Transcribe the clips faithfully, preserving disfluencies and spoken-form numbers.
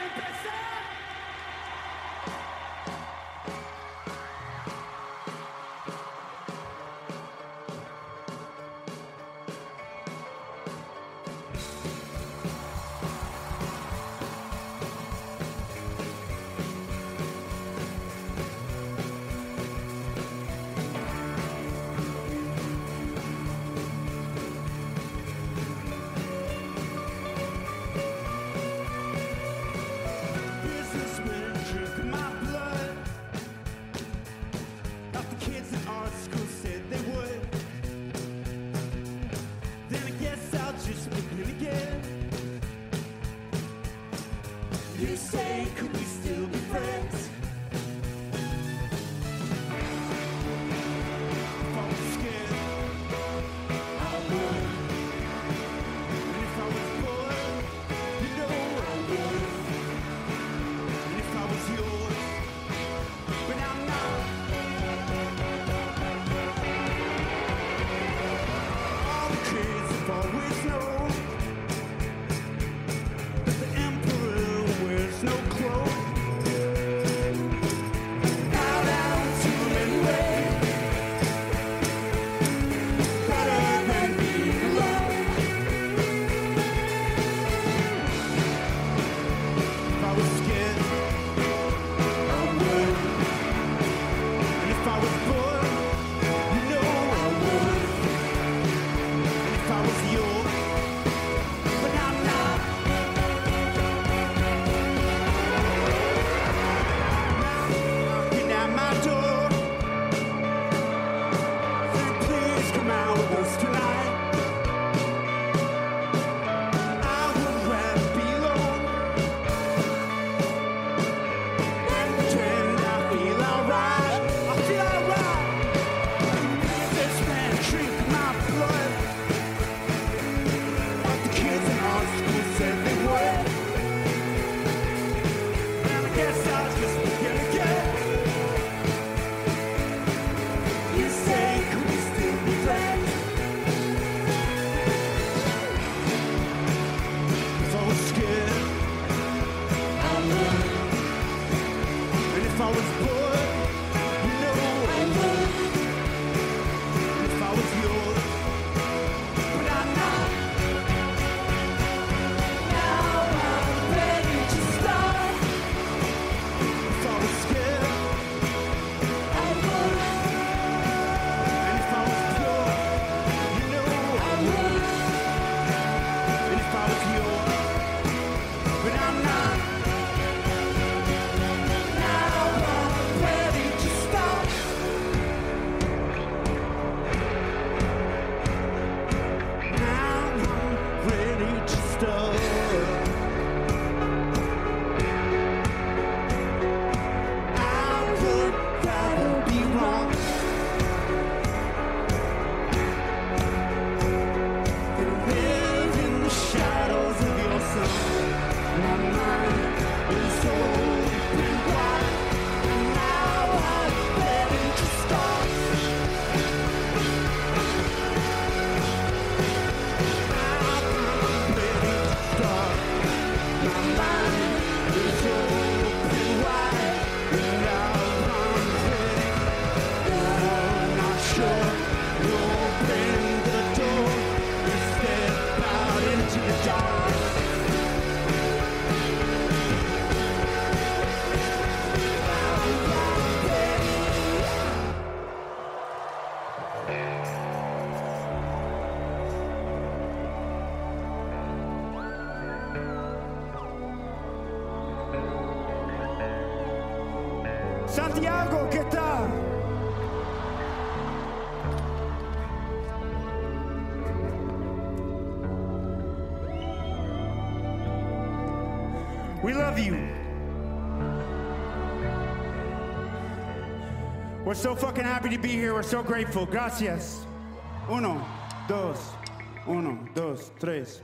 Santiago, ¿qué tal? We love you. We're so fucking happy to be here. We're so grateful. Gracias. Uno, dos, uno, dos, tres.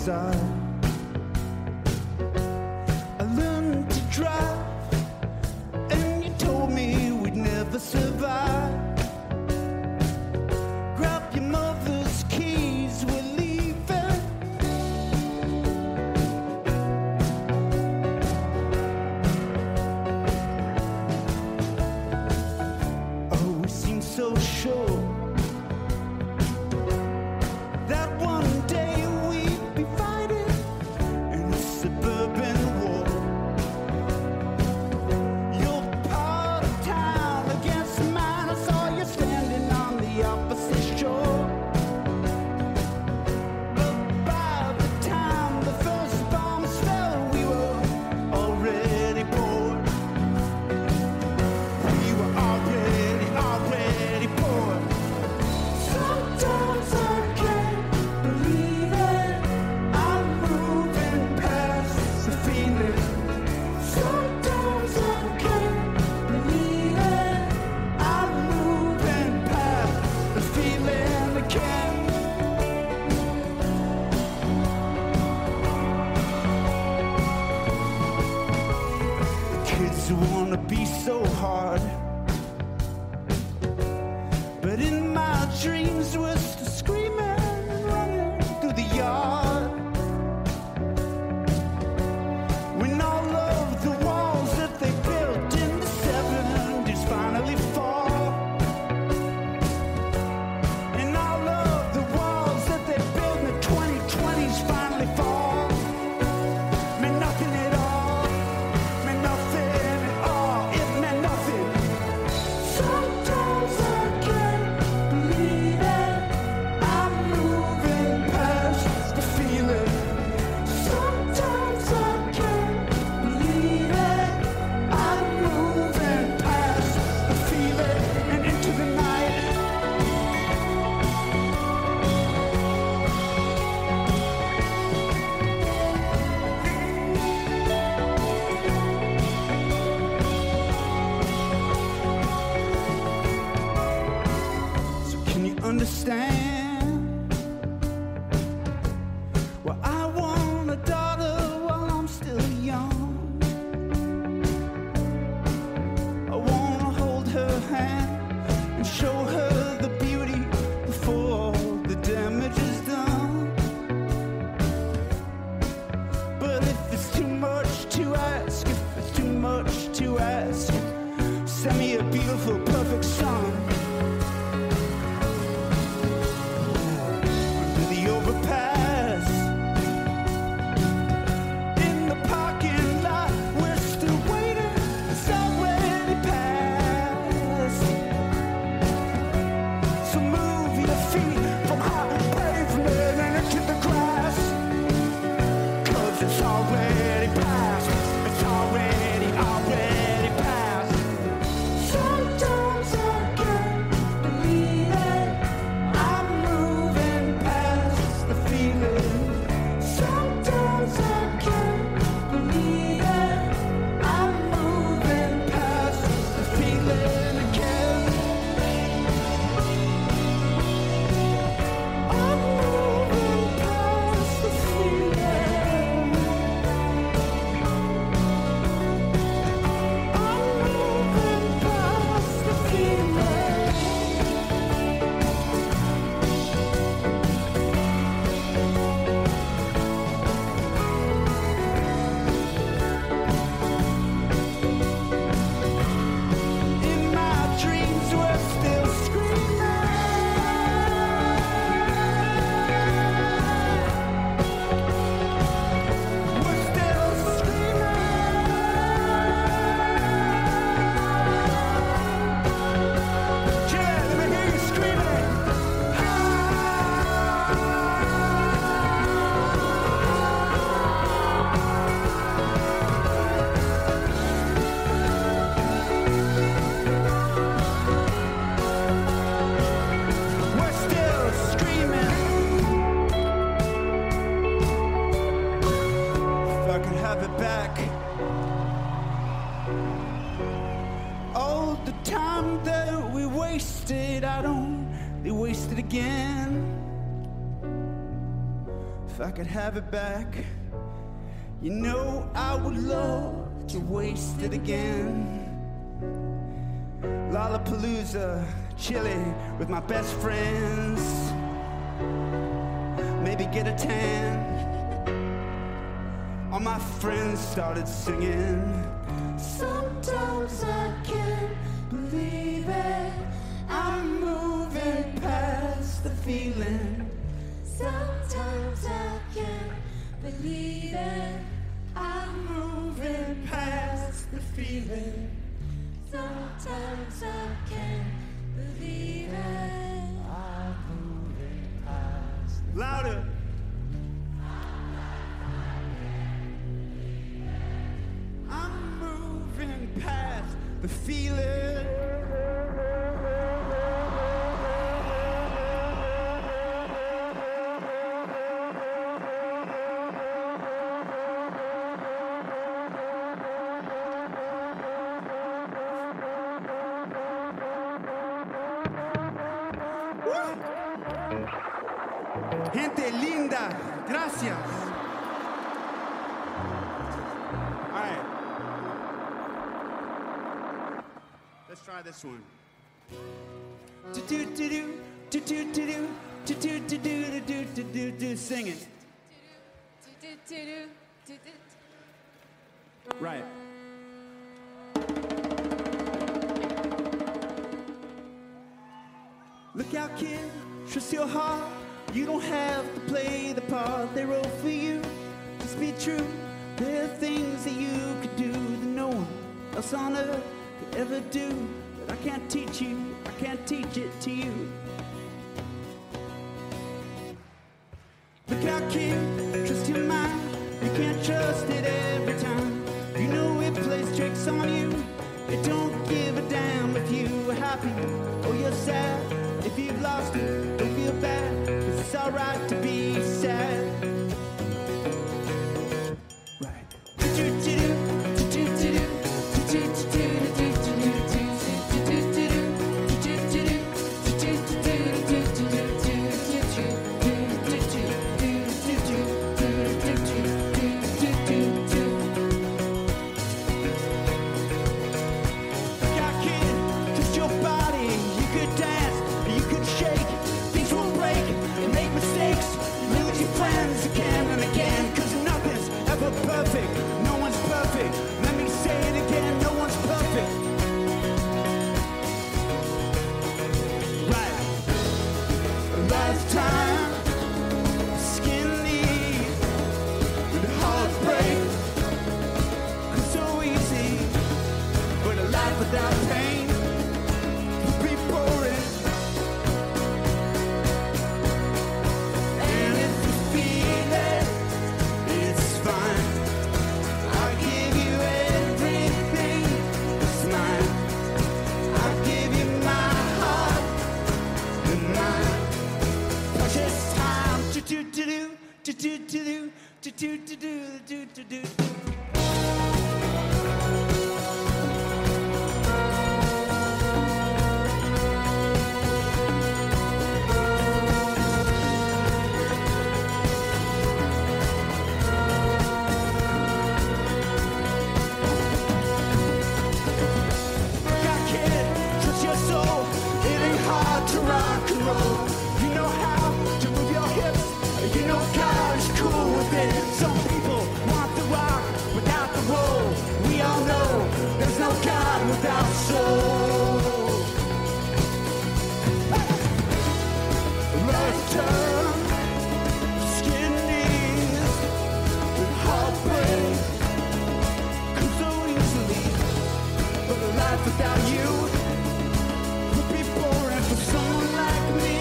side. I learned to drive, and you told me we'd never survive. Grab your mother's keys, we're leaving. Oh, we seem so sure that one day we'd be fighting in a suburban war. Your part of town against mine, I saw you standing on the opposite shore. But by the time the first bombs fell, we were already bored. We were already, already bored. Sometimes I can't believe it. I'm moving past the feeling. Sometimes I can't believe it. I'm moving past the feeling again. Kids wanna be so hard, but in my dreams we're still screaming and running through the yard. When all of the walls that they built in the seventies finally fall, and all of the walls that they built in the twenty twenties finally fall, meant nothing at all, meant nothing at all, it meant nothing. Sometimes I can't believe it. I'm moving past the feeling. Sometimes I can't believe it. I'm moving past the feeling and into the night. So can you understand? Well, I want a daughter while I'm still young. I wanna hold her hand and show her the beauty before the damage is done. But if it's too much to ask, if it's too much to ask, send me a beautiful, perfect son. Under the overpass, in the parking lot, we're still waiting. It's already past. So move your feet from hot pavement and into the grass. 'Cause it's already past. It's already, already past. Sometimes I can't believe it. I'm moving past the feeling. Sometimes I can't believe it. I'm moving past the feeling again. I'm moving past the feeling. I'm moving past the feeling. In my dreams we're still screaming. We're still screaming. Yeah, let me hear you screaming. We're still screaming. If I could have it back. All the time that we wasted, I don't, they wasted again. if I could have it back, you know I would love to waste it again. Lollapalooza, Chile with my best friends, maybe get a tan. All my friends started singing. Sometimes I can't believe it, I'm moving past the feeling. Sometimes I can't believe it, I'm moving past the feeling. sometimes I can't believe it. I'm moving past. Louder. I'm moving past the feeling. Gente linda, gracias. All right. Let's try this one. Do do do do do do do do do do do do do do do. Sing it. Right. Look out, kid, trust your heart. You don't have to play the part they wrote for you. Just be true. There are things that you could do that no one else on earth could ever do. But I can't teach you, I can't teach it to you. Look out, kid, trust your mind. You can't trust it every time. You know it plays tricks on you. It don't give a damn if you are happy or you're sad. If you've lost it, don't feel bad. It's alright to be sad. Right. Perfect, no one's perfect. Let me say it again, no one's perfect. Right. A lifetime, skin deep, with heartbreak comes so easy, but a life without pain would be boring. And if you feel it, it's fine. Do do do do do do do do do do do do. Got kid, trust your soul. It ain't hard to rock and roll. You know how to move your hips. You know God is cool with it. Some people want the rock without the roll. We all know there's no God without soul. Left turn, skin knees, with heartbreak comes so easily. But a life without you would be boring for someone like me.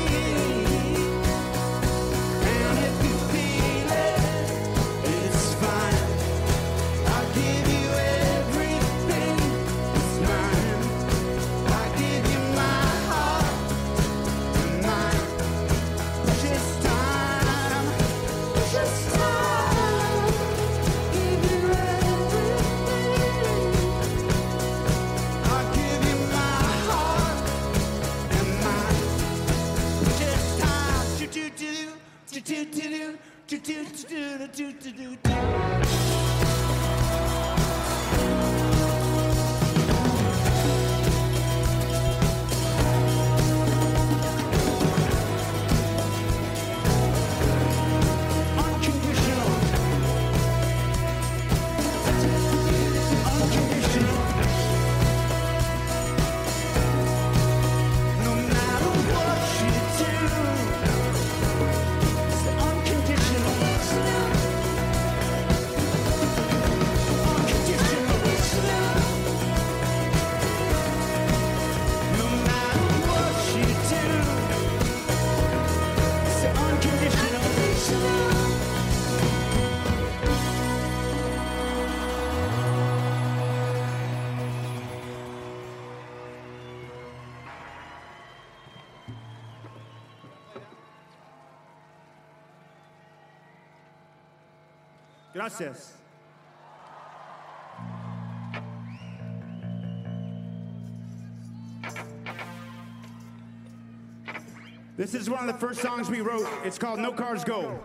do do do do do do do. Gracias. This is one of the first songs we wrote. It's called No Cars Go.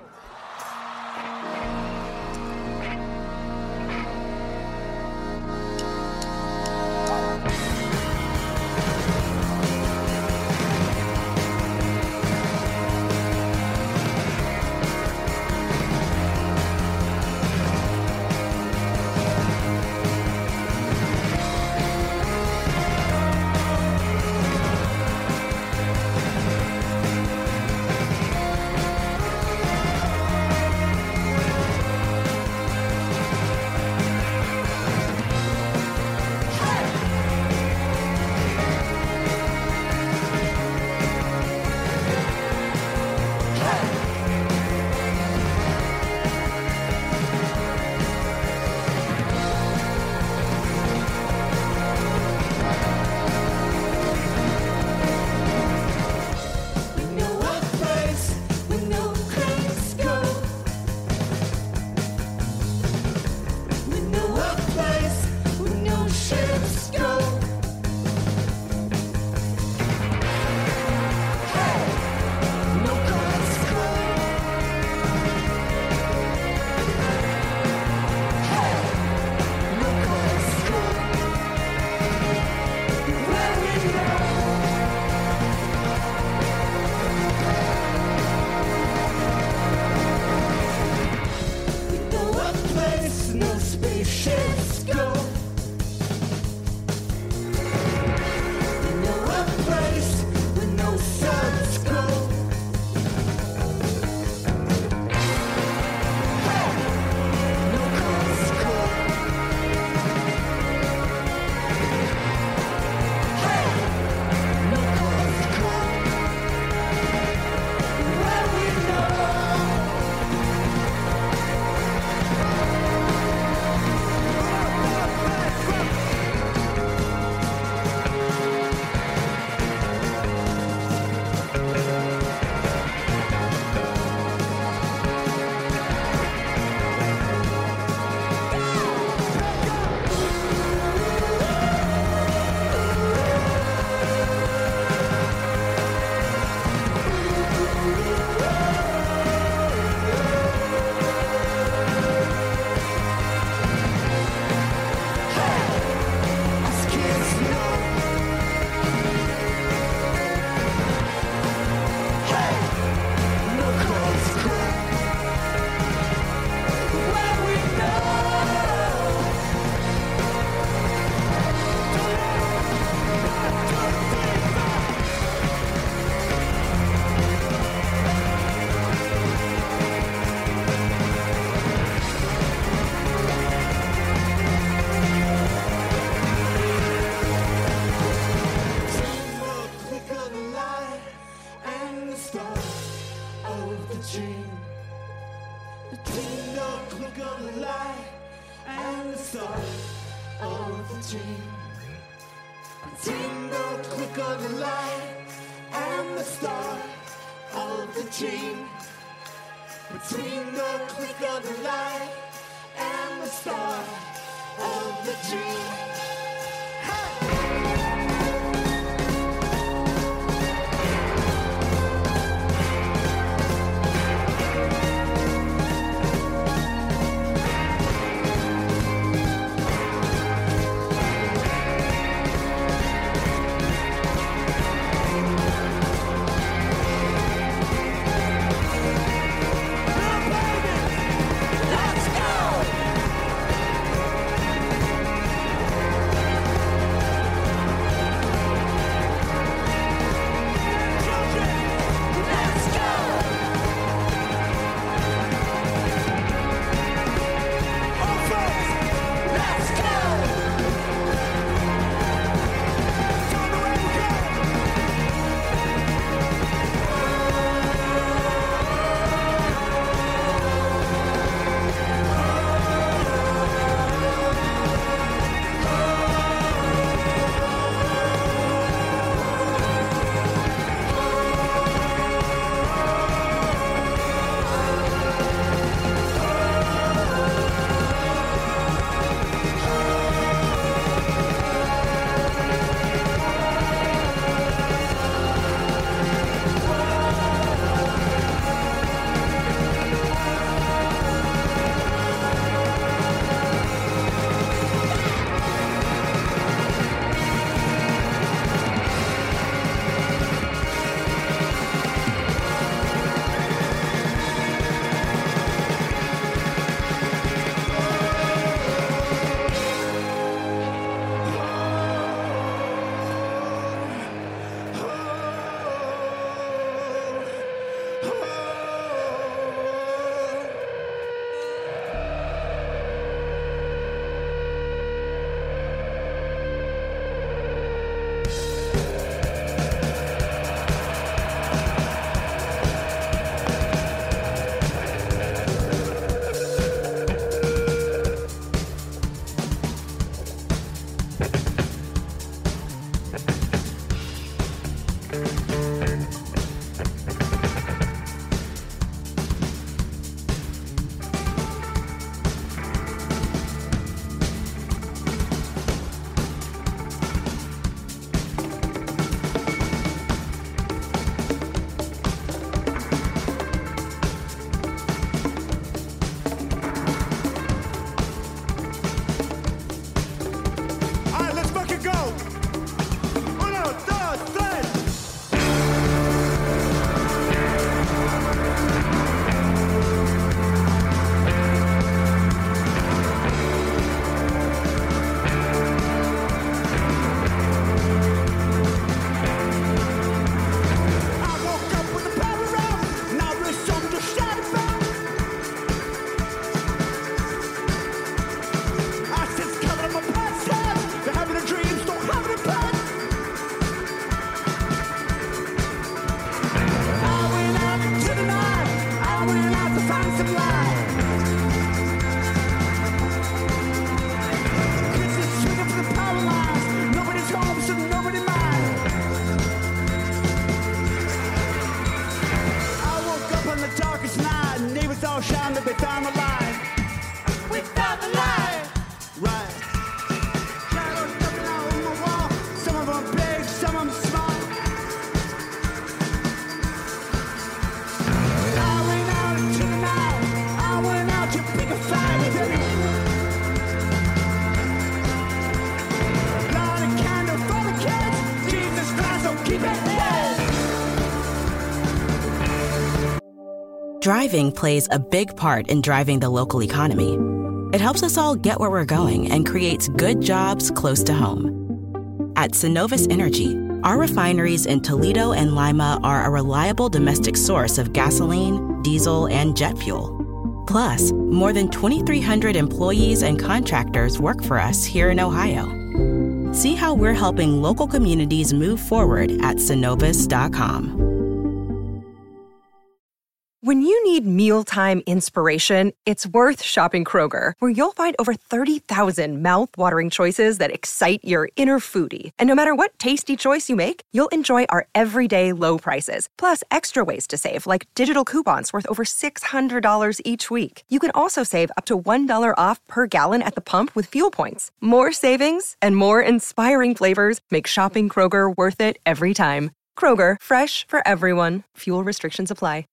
Between the click of the light and the start of the dream. supply. Kids are swinging for the power lines. Nobody's home, so nobody mind. I woke up on the darkest night. Neighbors all shouting that they found the light. We found the light. Right. Shadows jumping out on the wall. Some of them big, some of them small. I went out into the night. I went out to pick a fight with it. Light a candle for the kids. Jesus Christ, don't keep it dead. Driving plays a big part in driving the local economy. It helps us all get where we're going and creates good jobs close to home. At Synovus Energy, our refineries in Toledo and Lima are a reliable domestic source of gasoline, diesel, and jet fuel. Plus, more than twenty-three hundred employees and contractors work for us here in Ohio. See how we're helping local communities move forward at Synovus dot com. When you need mealtime inspiration, it's worth shopping Kroger, where you'll find over thirty thousand mouth-watering choices that excite your inner foodie. And no matter what tasty choice you make, you'll enjoy our everyday low prices, plus extra ways to save, like digital coupons worth over six hundred dollars each week. You can also save up to one dollar off per gallon at the pump with fuel points. More savings and more inspiring flavors make shopping Kroger worth it every time. Kroger, fresh for everyone. Fuel restrictions apply.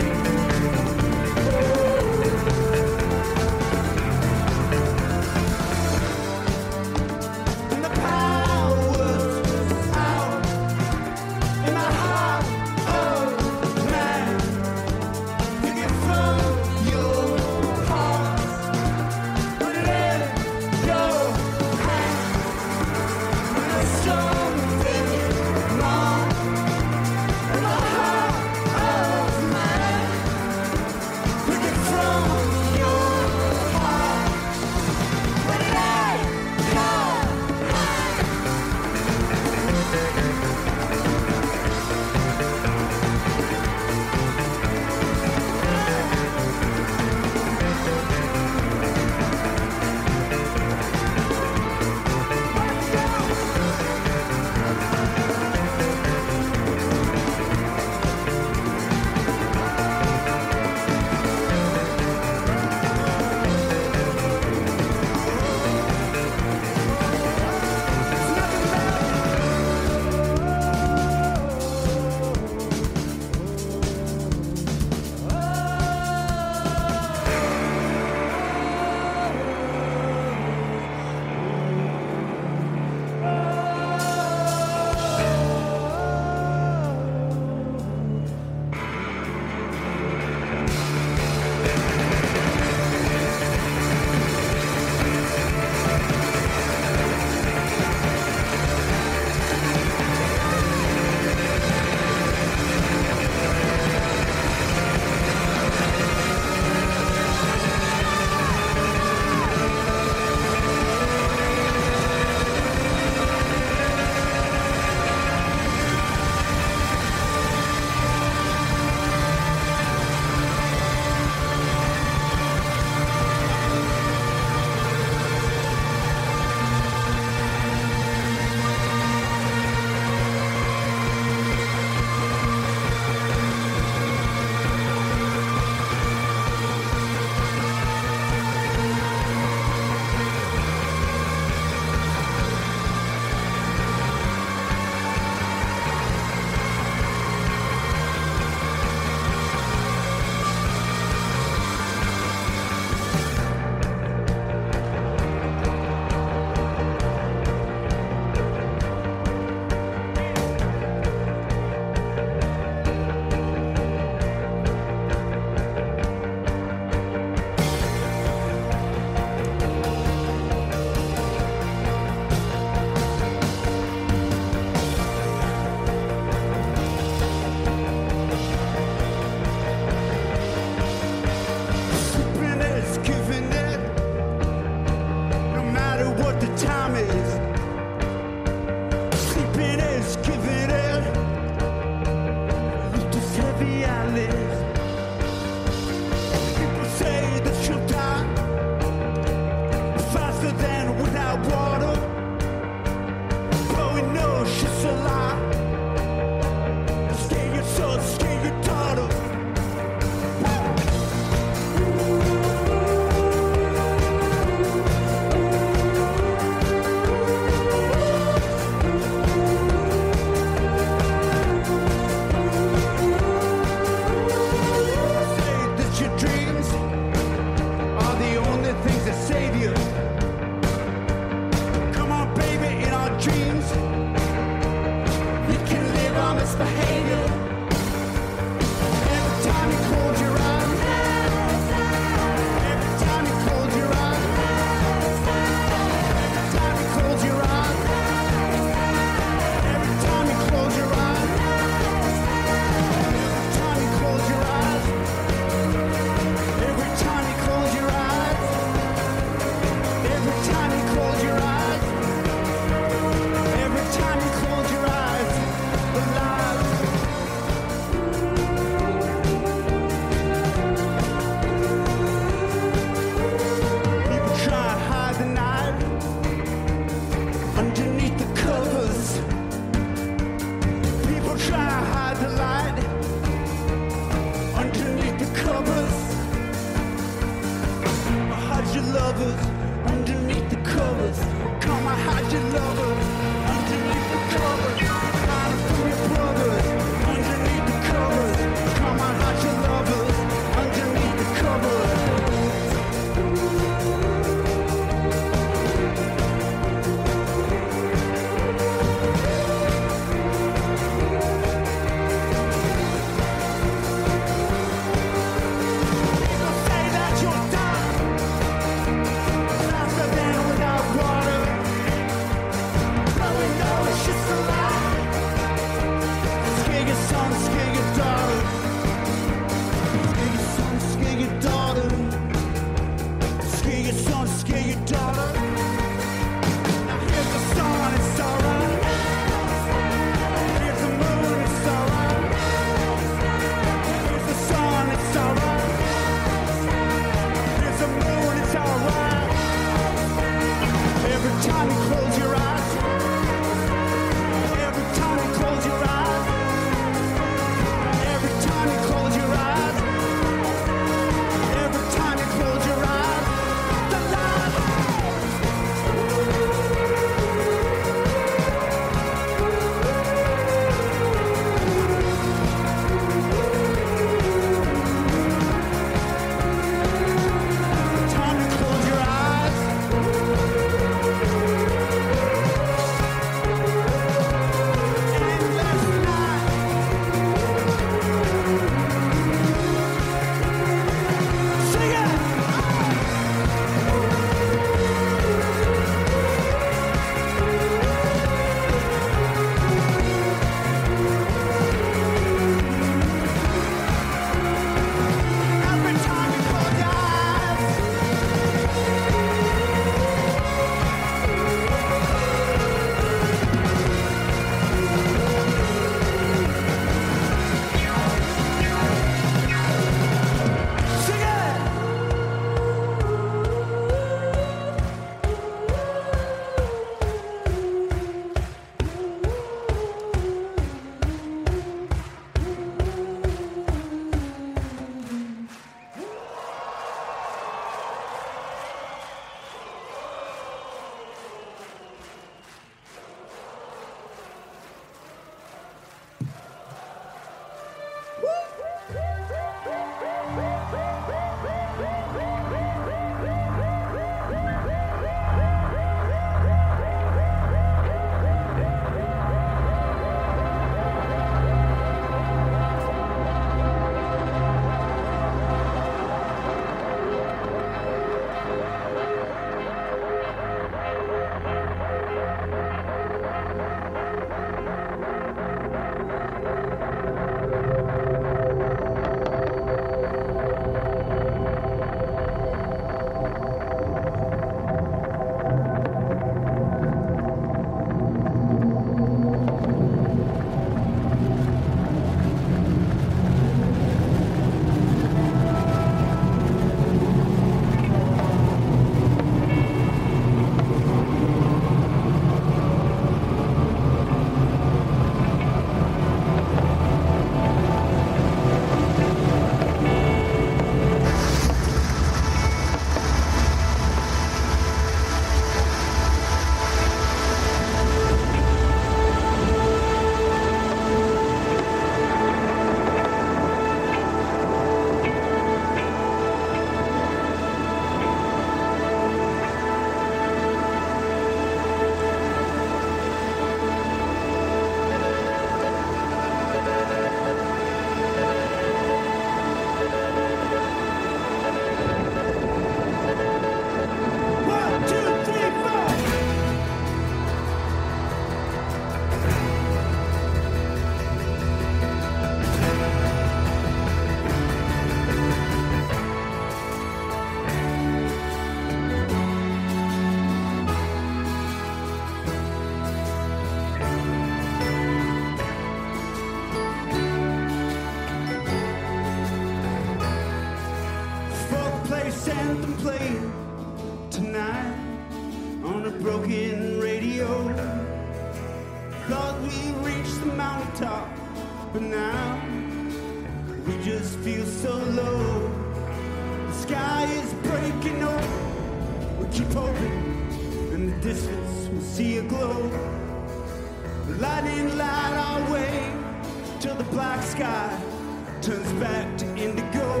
this anthem playing tonight on a broken radio. Thought we reached the mountaintop, but now we just feel so low. The sky is breaking up, we keep hoping in the distance we'll see a glow. The lightning light our way till the black sky turns back to indigo.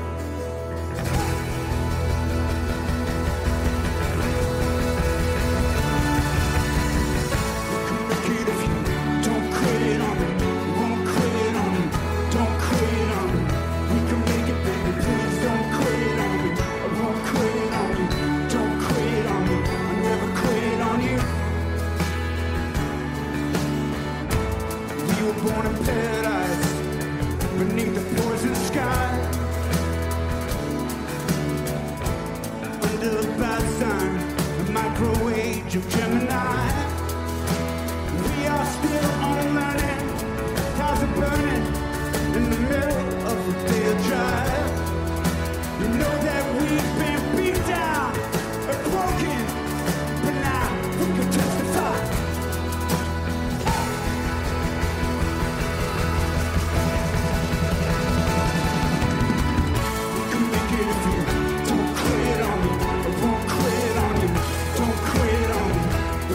Born in paradise beneath the poison sky, under the bad sign, the micro age of Gemini. We are still on learning, cars are burning in the middle of the day drive. You know that we've been beat down and broken, but now we can testify. Don't quit on me,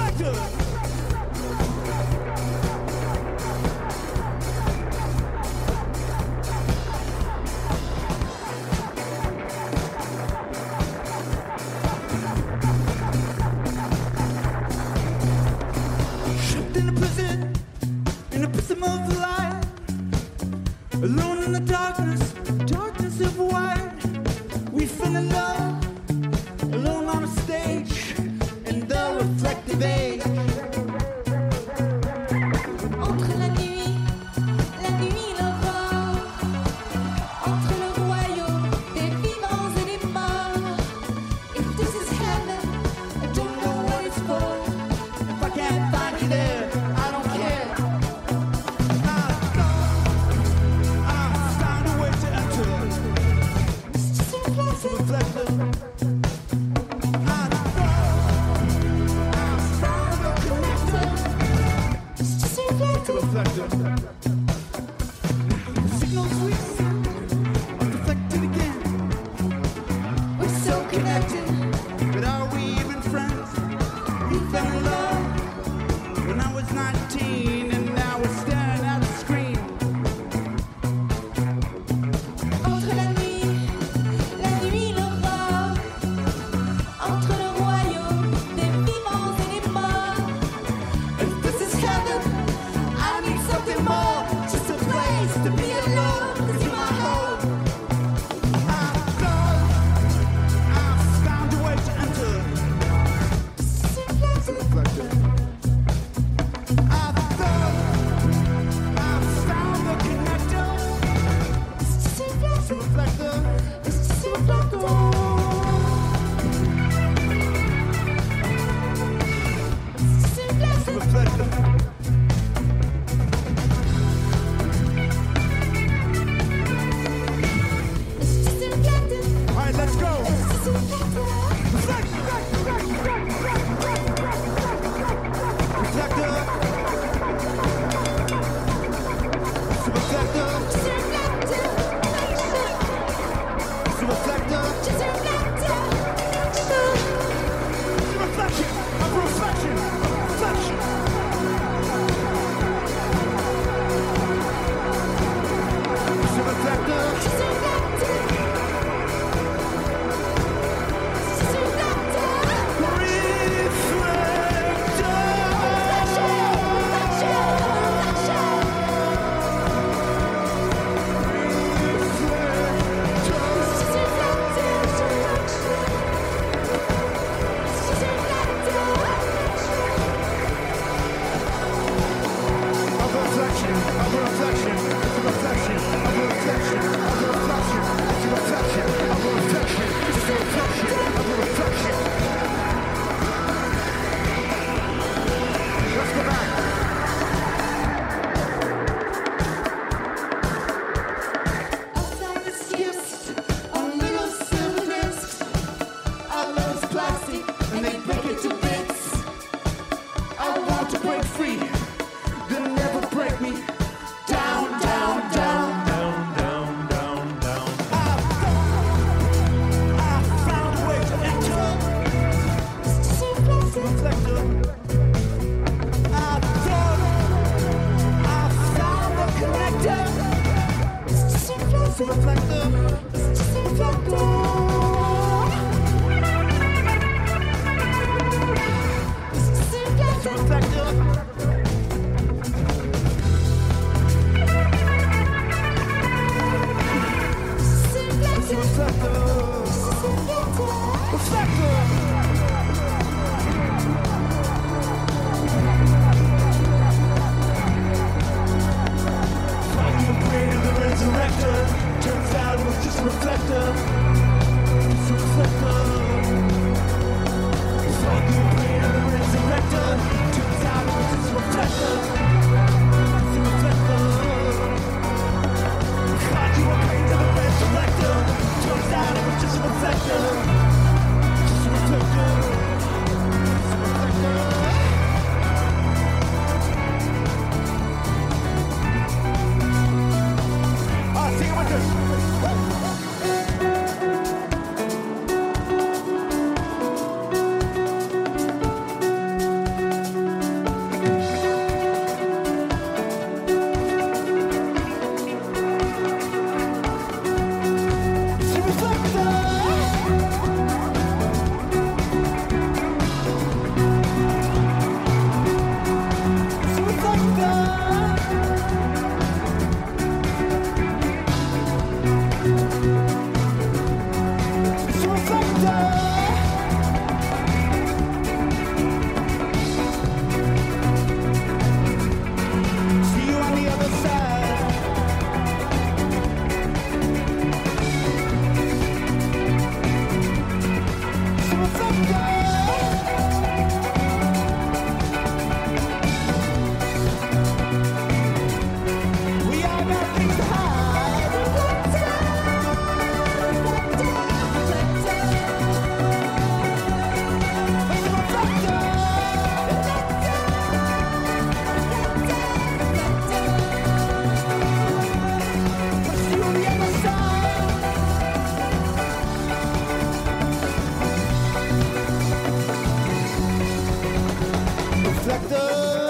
Alone in the darkness, darkness of white. We fell in love, alone on a stage, in the reflective age. Entre la nuit, la nuit, l'aurore, entre le royaume des vivants et des morts. If this is heaven, I don't know what it's for. If I can't find you there, I don't care. Just reflector. selector.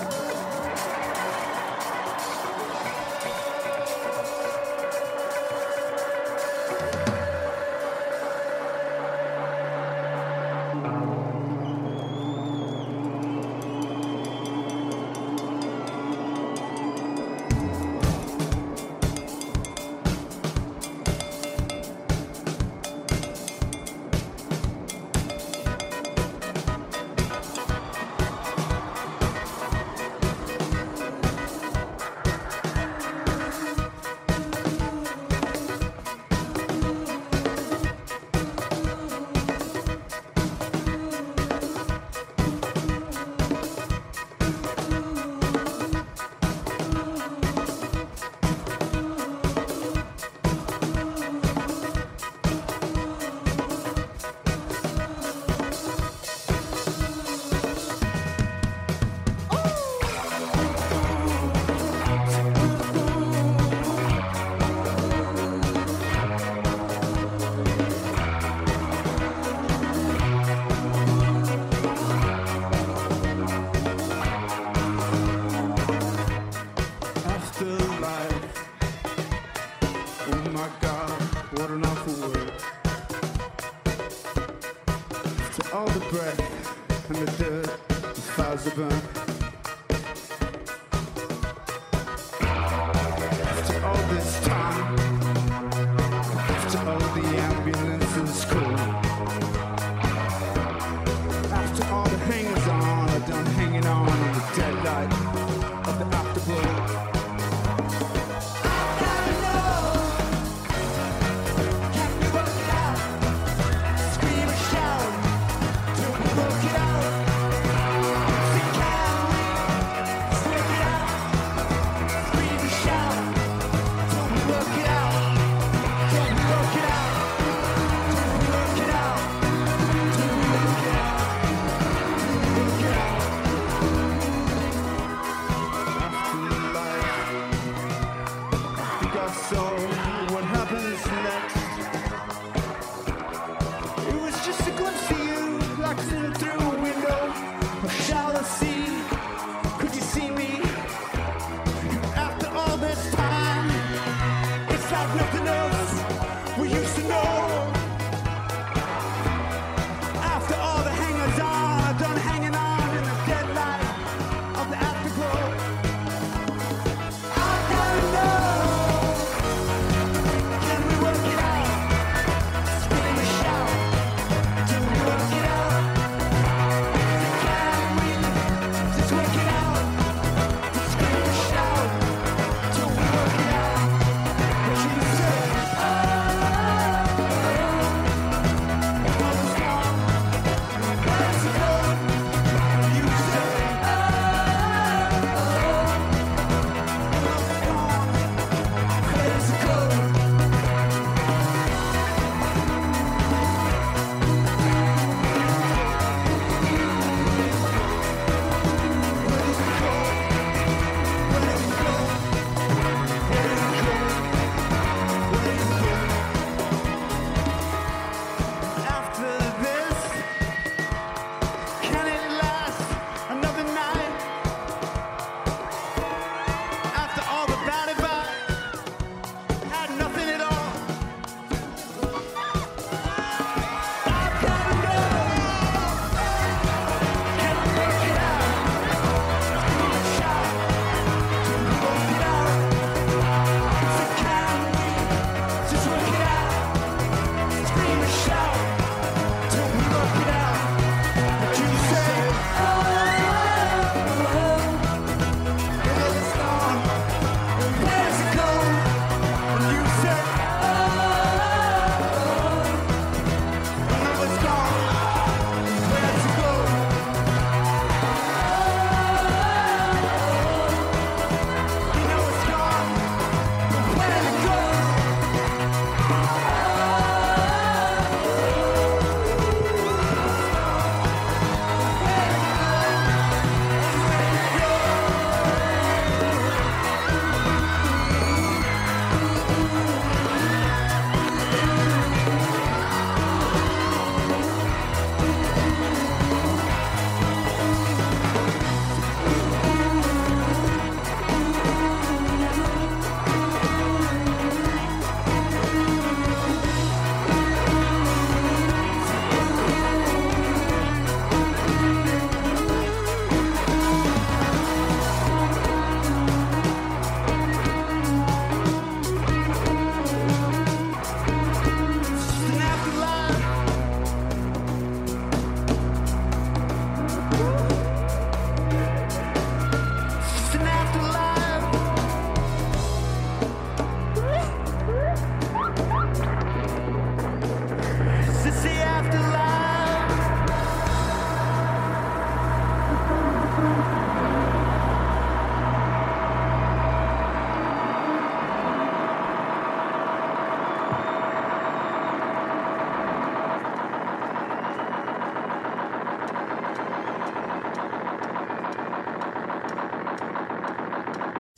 All the breath and the dirt, the fires that burn. After all this time, after all the ambulance in school, after all the hangers-on are done hanging on in the dead light of the afterglow. So what happens next? It was just a glimpse of you, like sitting through a window. Or shall I see? Could you see me? After all this time, it's like nothing else we used to know. After all the hangers-on are done hanging on in the dead light of the afterglow. I gotta know. Scream and shout, do we work it out? Can we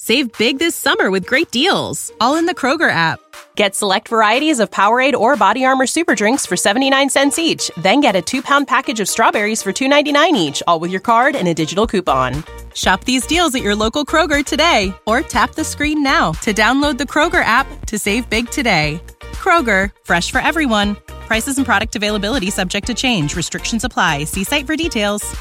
Save big this summer with great deals, all in the Kroger app. Get select varieties of Powerade or Body Armor Super Drinks for seventy-nine cents each. Then get a two-pound package of strawberries for two ninety-nine each, all with your card and a digital coupon. Shop these deals at your local Kroger today, or tap the screen now to download the Kroger app to save big today. Kroger, fresh for everyone. Prices and product availability subject to change. Restrictions apply. See site for details.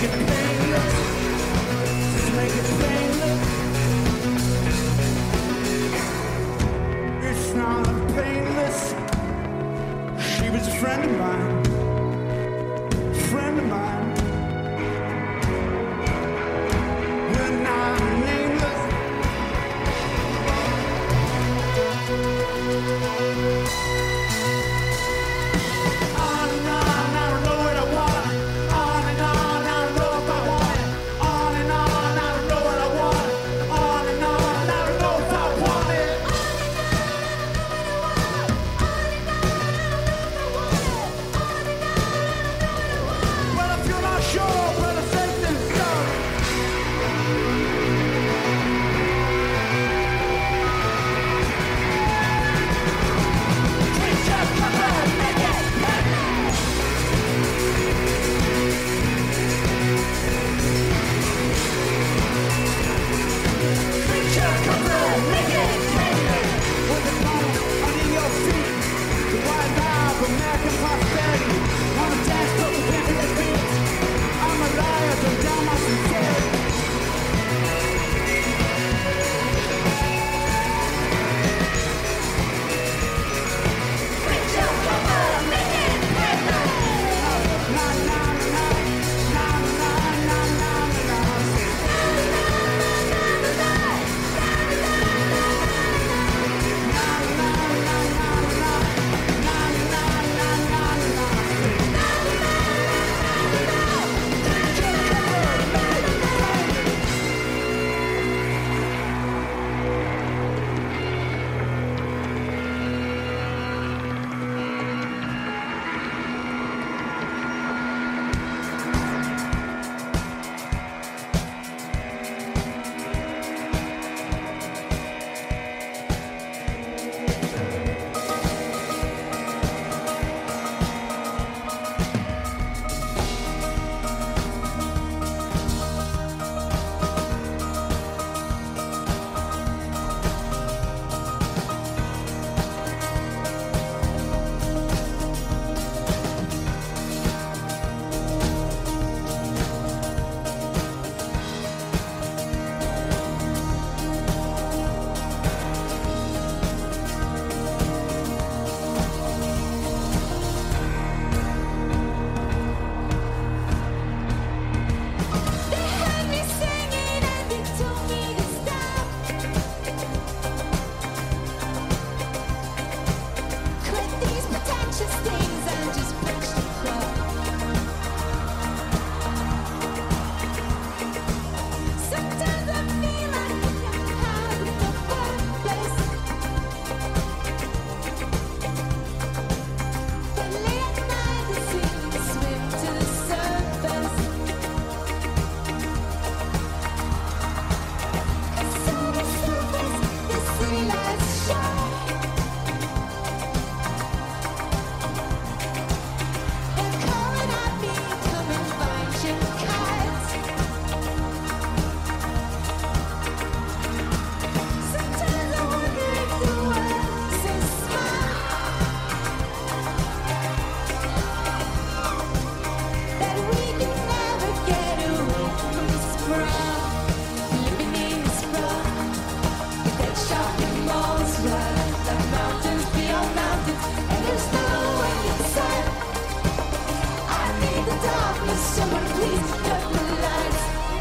it painless. Just make it painless. It's not painless. She was a friend of mine. Friend of mine. We're not nameless. On and on, I don't know what I want. On and on, I don't know if I want it. On and on, I don't know what I want. On and on, I don't know if I want it. But if you're not sure, better safe than sorry. Preacher, come on, make it painless. Preacher, come on, make it painless. With the palm under your feet, the white vibe of American prosperity. On the dance floor, the dance of the beat. I'm a liar, don't down my sincerity. Preacher, come on, make it painless. Na na na na na na na na They had me singing and they told me to stop. Quit these pretentious things and just preach the club. Sometimes I feel like I'm having a purpose. But late at night they seem to swim to the surface. So the surface, the sea lights shine. They're calling at me, come and find your kite. Sometimes I wonder if the world's so smart that we can never get away from this sprung. Living in this sprung. That shopping malls run like mountains beyond mountains, and there's no way inside. I need the darkness, someone please cut the lights.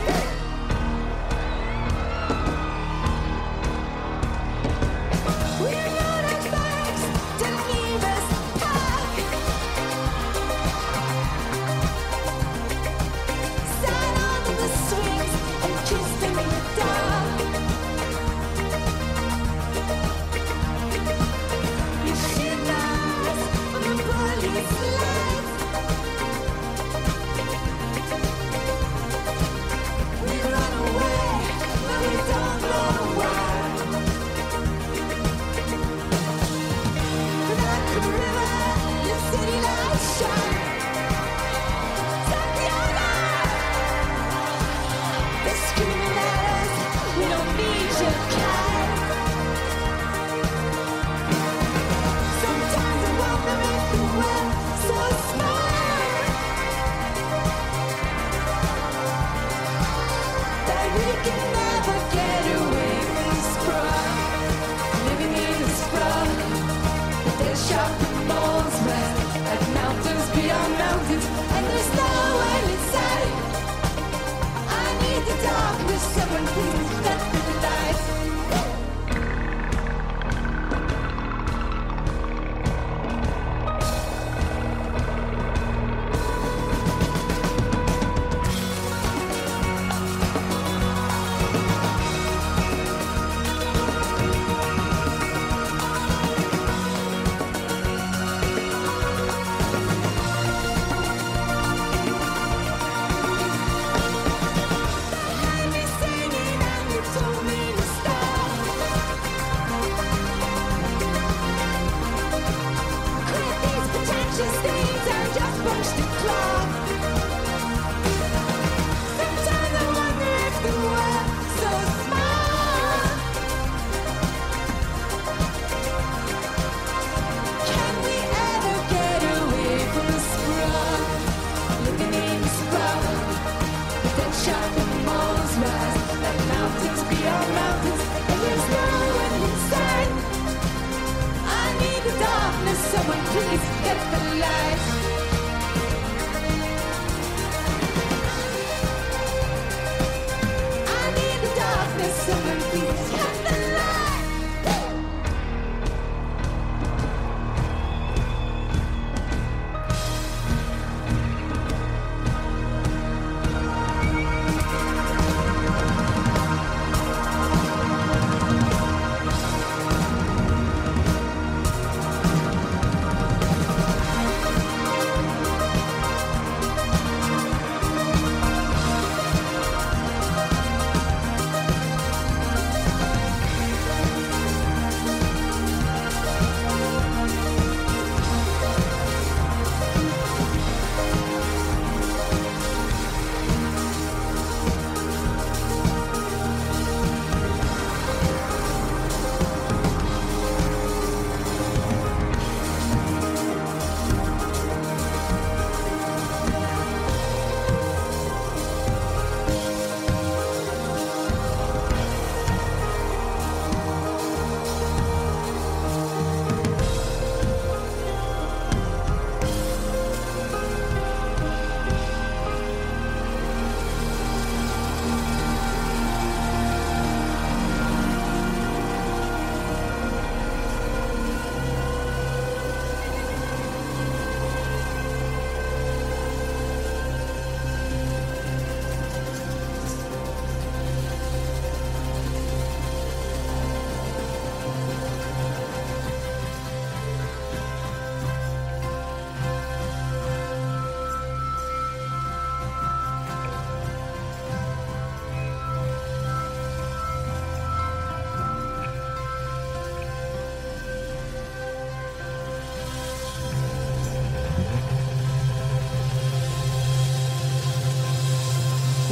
We rode our bikes to Nevis Park. Sat under the swings and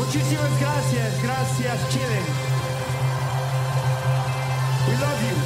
Muchísimas gracias, gracias Chile. We love you.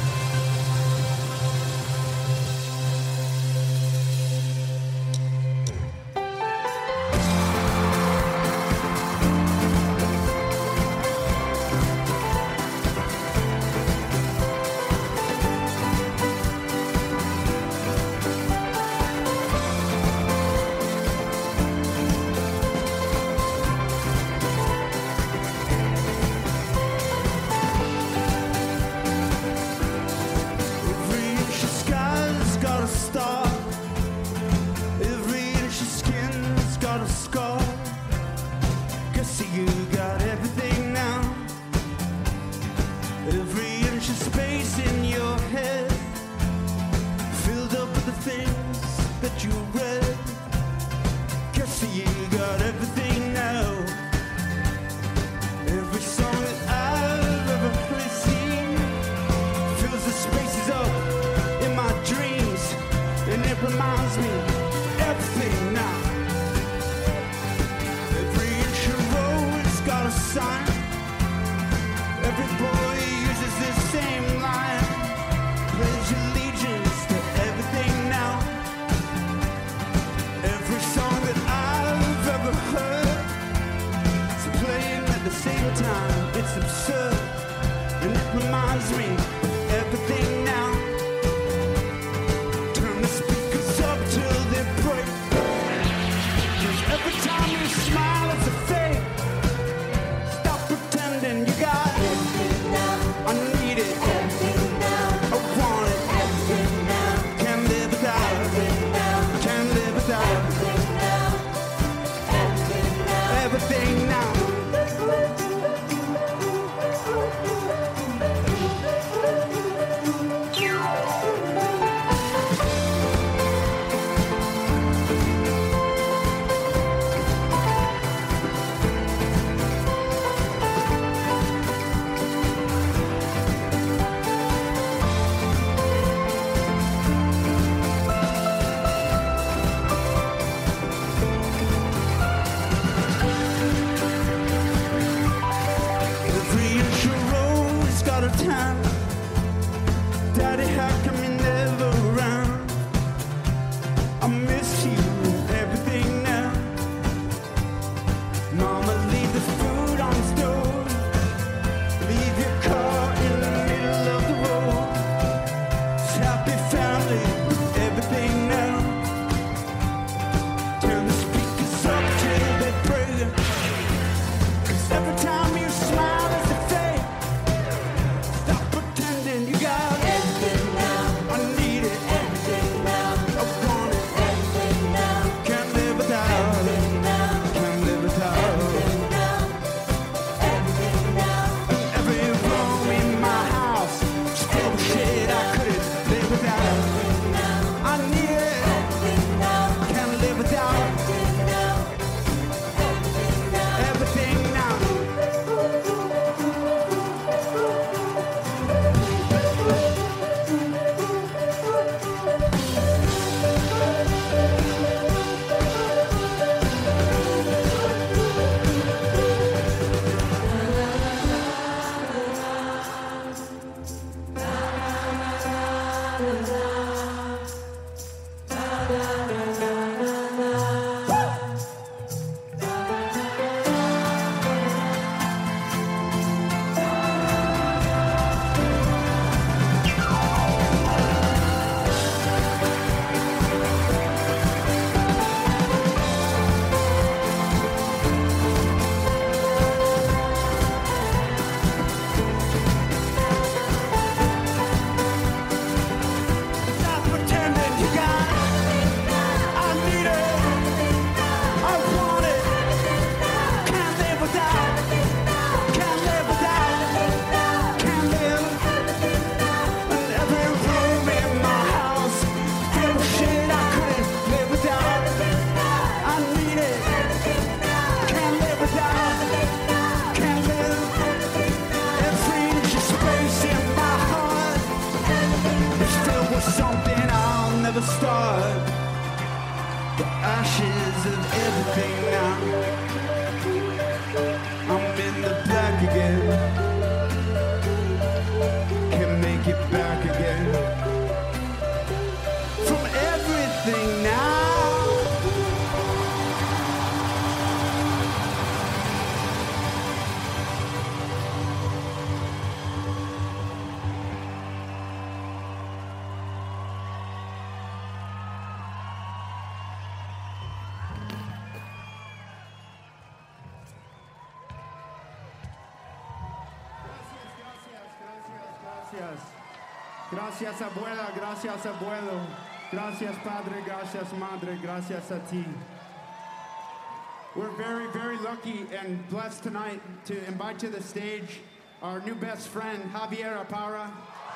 Gracias. Gracias, abuela. Gracias, abuelo. Gracias, padre. Gracias, madre. Gracias a ti. We're very, very lucky and blessed tonight to invite to the stage our new best friend, Javier Aparra.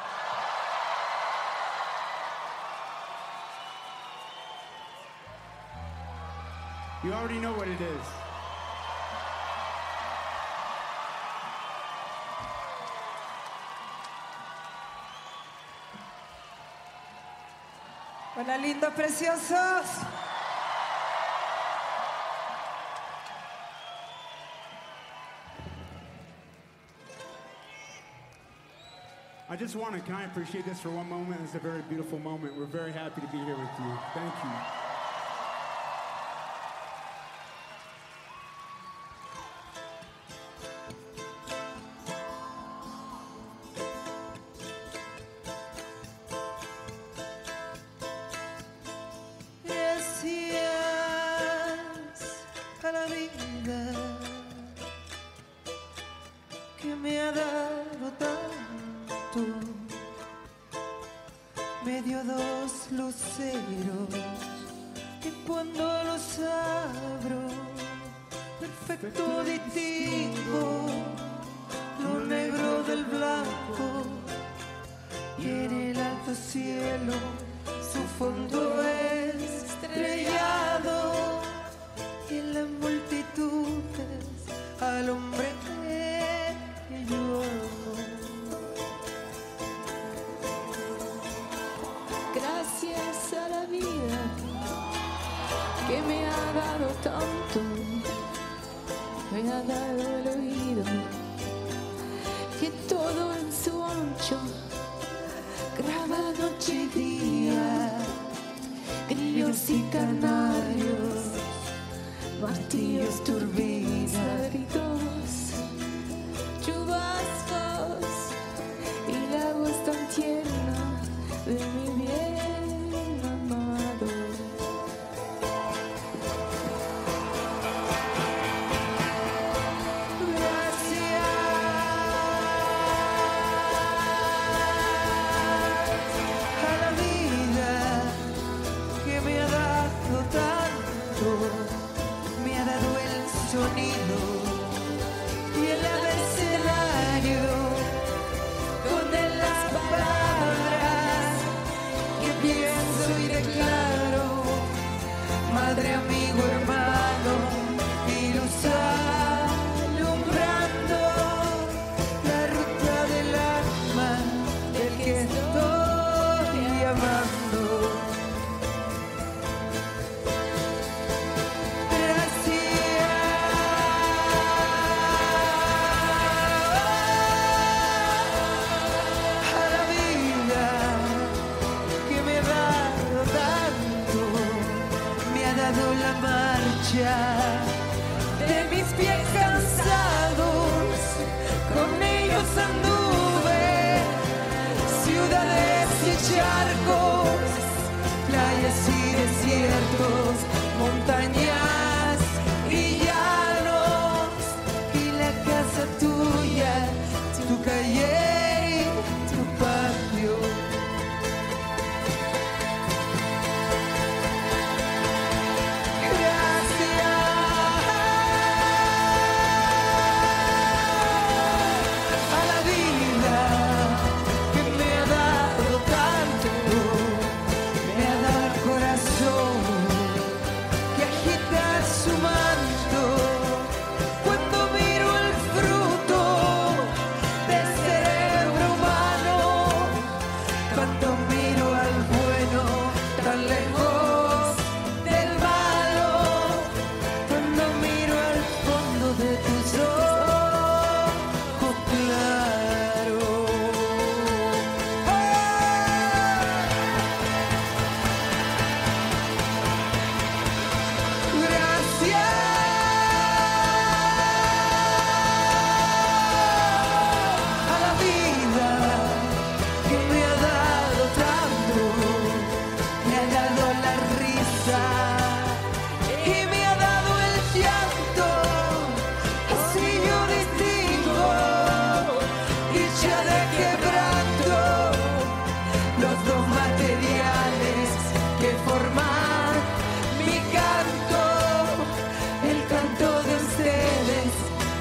You already know what it is. Hola, lindos, preciosos. I just want to, can I appreciate this for one moment? It's a very beautiful moment. We're very happy to be here with you. Thank you. Gracias a la vida que me ha dado tanto. Me dio dos luceros que cuando los abro, perfecto distingo lo negro del blanco, y en el alto cielo su fondo estrellado, y en las multitudes al hombre que yo amo. Gracias a la vida que me ha dado tanto, me ha dado el oído, que todo en su ancho graba noche y día, grillos y canarios, martillos, turbinas, gritos, chubascos y la voz tan tierna de mi bien amado. Gracias a la vida que me ha dado tanto, me ha dado el sonido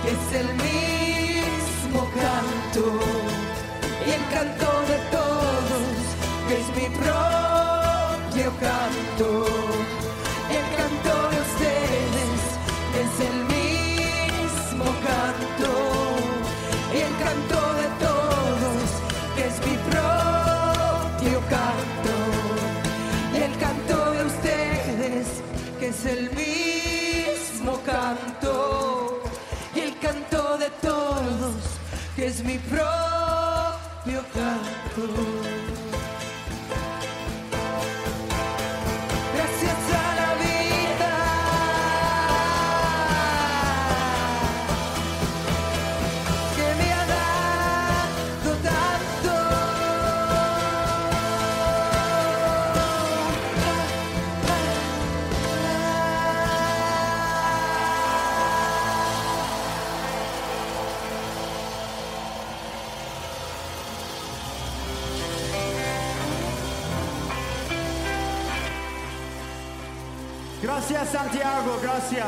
es el mismo canto, y el canto de todos, que es mi propio canto. El canto de ustedes es el mismo canto, y el canto de todos, que es mi propio canto. Y el canto de ustedes, que es el mismo canto, y el canto de todos, que es mi propio canto. Gracias a la vida que me ha dado tanto. Gracias, Santiago, gracias.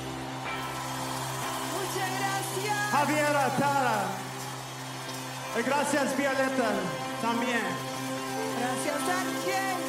Muchas gracias. Javier Atala. Y gracias, Violeta, también. Gracias, Ángel.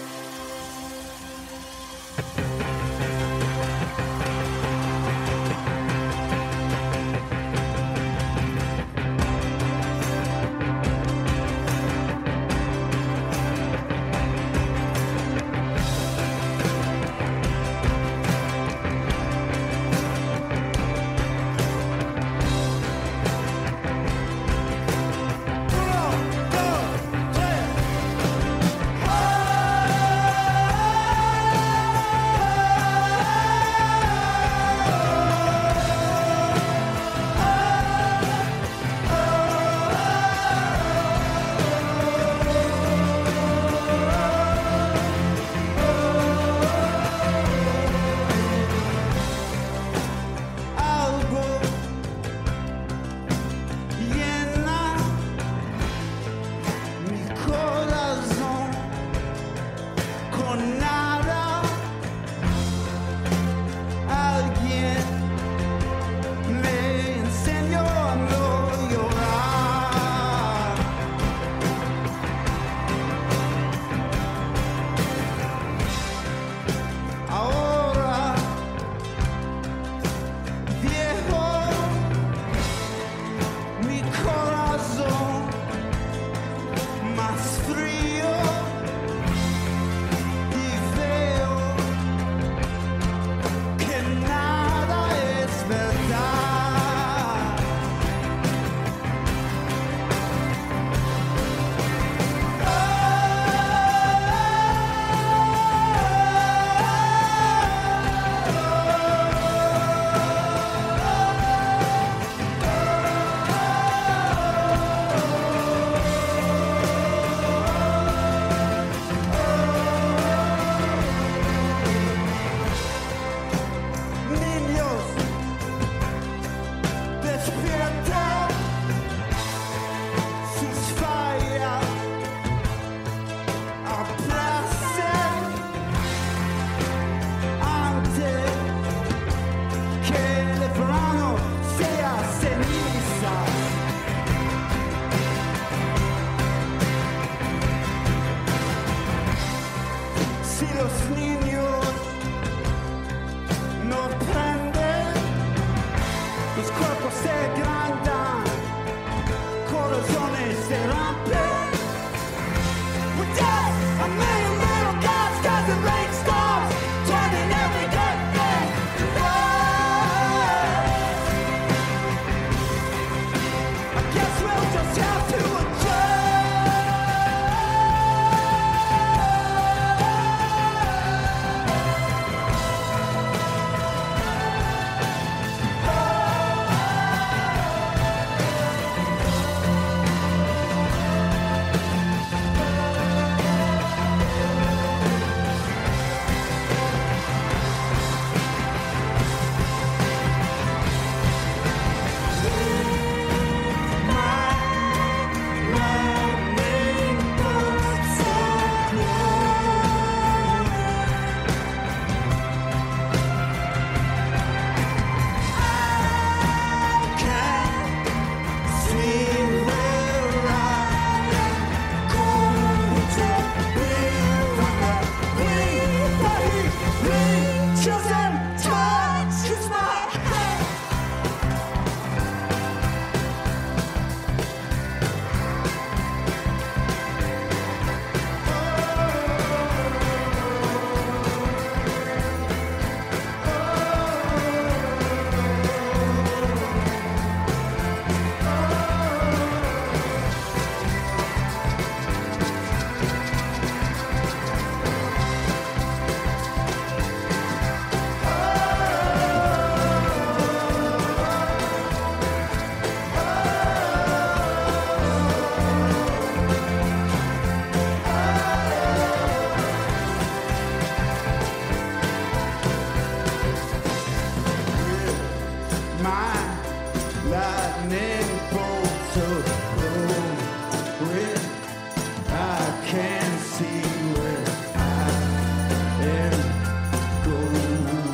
lightning bolts of gold. When I can see where I am going.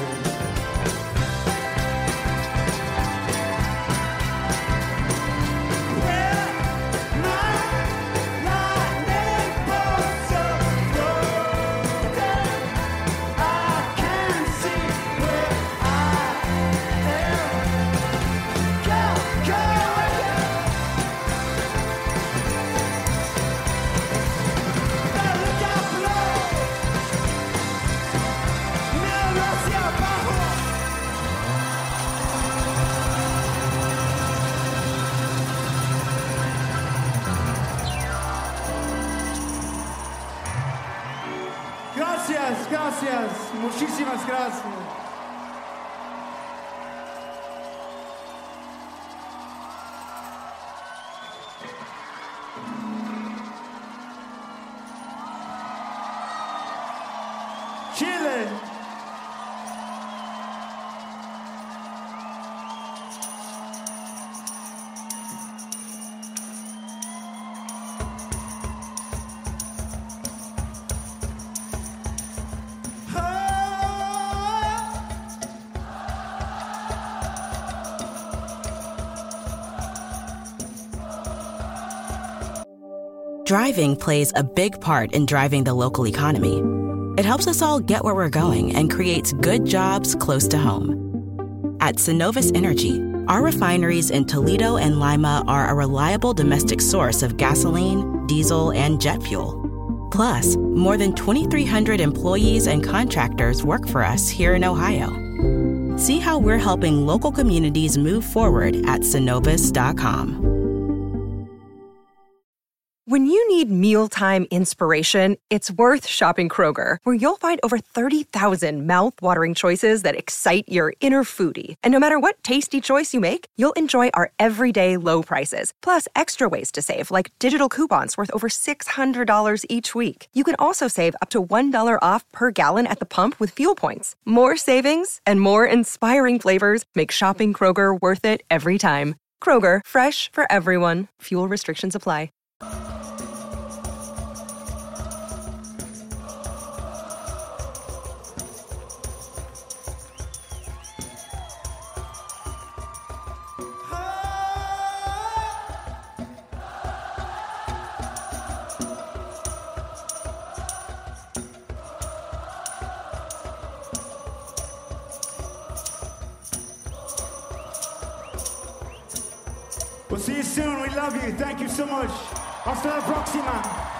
Where my lightning bolts of gold. I can see where I am. Go, go, go. Now look out below. Mira hacia abajo. Gracias, gracias, muchísimas gracias. Chile. Driving plays a big part in driving the local economy. It helps us all get where we're going and creates good jobs close to home. At Synovus Energy, our refineries in Toledo and Lima are a reliable domestic source of gasoline, diesel, and jet fuel. Plus, more than twenty-three hundred employees and contractors work for us here in Ohio. See how we're helping local communities move forward at Synovus dot com. When you need mealtime inspiration, it's worth shopping Kroger, where you'll find over thirty thousand mouth-watering choices that excite your inner foodie. And no matter what tasty choice you make, you'll enjoy our everyday low prices, plus extra ways to save, like digital coupons worth over six hundred dollars each week. You can also save up to one dollar off per gallon at the pump with fuel points. More savings and more inspiring flavors make shopping Kroger worth it every time. Kroger, fresh for everyone. Fuel restrictions apply. We'll see you soon. We love you. Thank you so much. Hasta la próxima.